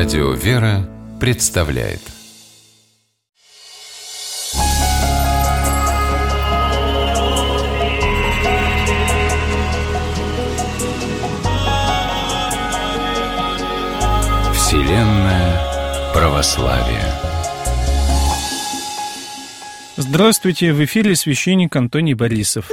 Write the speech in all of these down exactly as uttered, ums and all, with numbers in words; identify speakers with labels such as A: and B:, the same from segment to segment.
A: Радио «Вера» представляет Вселенная православия.
B: Здравствуйте, в эфире священник Антоний Борисов.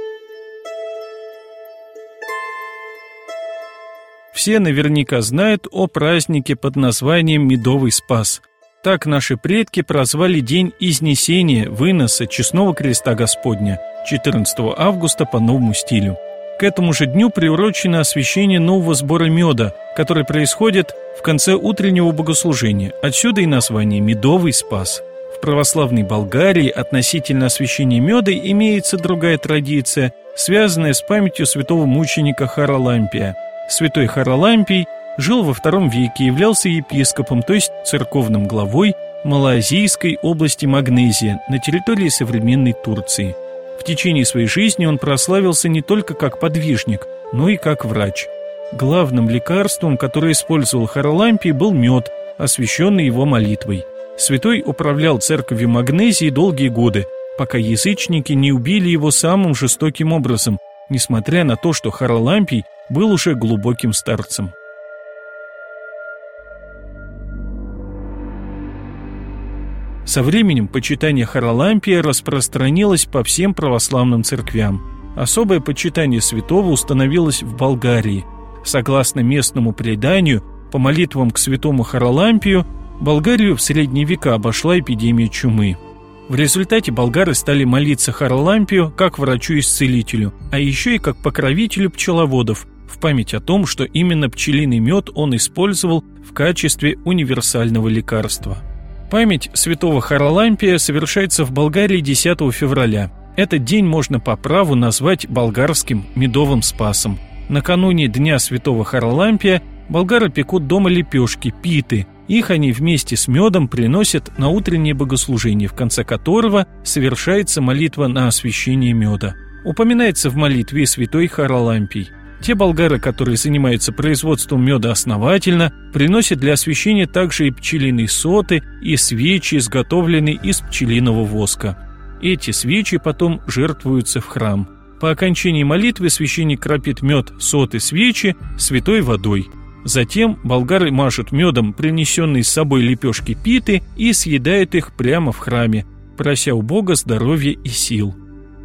B: Все наверняка знают о празднике под названием Медовый Спас. Так наши предки прозвали день Изнесения, выноса честного креста Господня, четырнадцатого августа по новому стилю. К этому же дню приурочено освящение нового сбора меда, который происходит в конце утреннего богослужения. Отсюда и название «Медовый Спас». В православной Болгарии относительно освящения меда имеется другая традиция, связанная с памятью святого мученика Харалампия. Святой Харалампий жил во втором веке и являлся епископом, то есть церковным главой Малоазийской области Магнезия на территории современной Турции. В течение своей жизни он прославился не только как подвижник, но и как врач. Главным лекарством, которое использовал Харалампий, был мед, освященный его молитвой. Святой управлял церковью Магнезии долгие годы, пока язычники не убили его самым жестоким образом, несмотря на то, что Харалампий был уже глубоким старцем. Со временем почитание Харалампия распространилось по всем православным церквям. Особое почитание святого установилось в Болгарии. Согласно местному преданию, по молитвам к святому Харалампию Болгарию в средние века обошла эпидемия чумы. В результате болгары стали молиться Харалампию как врачу-исцелителю, а еще и как покровителю пчеловодов, в память о том, что именно пчелиный мед он использовал в качестве универсального лекарства. Память святого Харалампия совершается в Болгарии десятого февраля. Этот день можно по праву назвать болгарским медовым спасом. Накануне Дня святого Харалампия болгары пекут дома лепешки, питы. Их они вместе с медом приносят на утреннее богослужение, в конце которого совершается молитва на освящение меда. Упоминается в молитве святой Харалампий. Те болгары, которые занимаются производством меда основательно, приносят для освящения также и пчелиные соты, и свечи, изготовленные из пчелиного воска. Эти свечи потом жертвуются в храм. По окончании молитвы священник кропит мед, соты, свечи святой водой. Затем болгары мажут медом принесенные с собой лепешки питы и съедают их прямо в храме, прося у Бога здоровья и сил.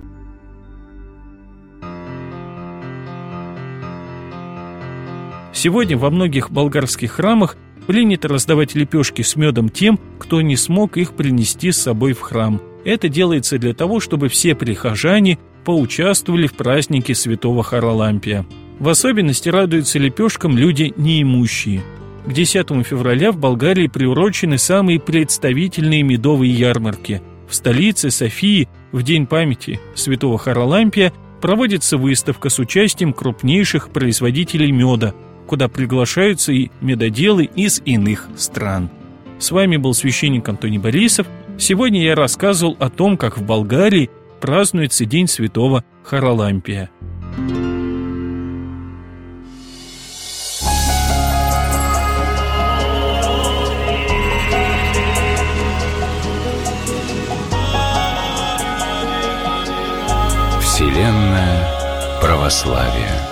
B: Сегодня во многих болгарских храмах принято раздавать лепешки с медом тем, кто не смог их принести с собой в храм. Это делается для того, чтобы все прихожане поучаствовали в празднике святого Харалампия. В особенности радуются лепешкам люди неимущие. К десятому февраля в Болгарии приурочены самые представительные медовые ярмарки. В столице Софии в день памяти святого Харалампия проводится выставка с участием крупнейших производителей меда, куда приглашаются и медоделы из иных стран. С вами был священник Антоний Борисов. Сегодня я рассказывал о том, как в Болгарии празднуется День святого Харалампия.
A: Вселенная православия.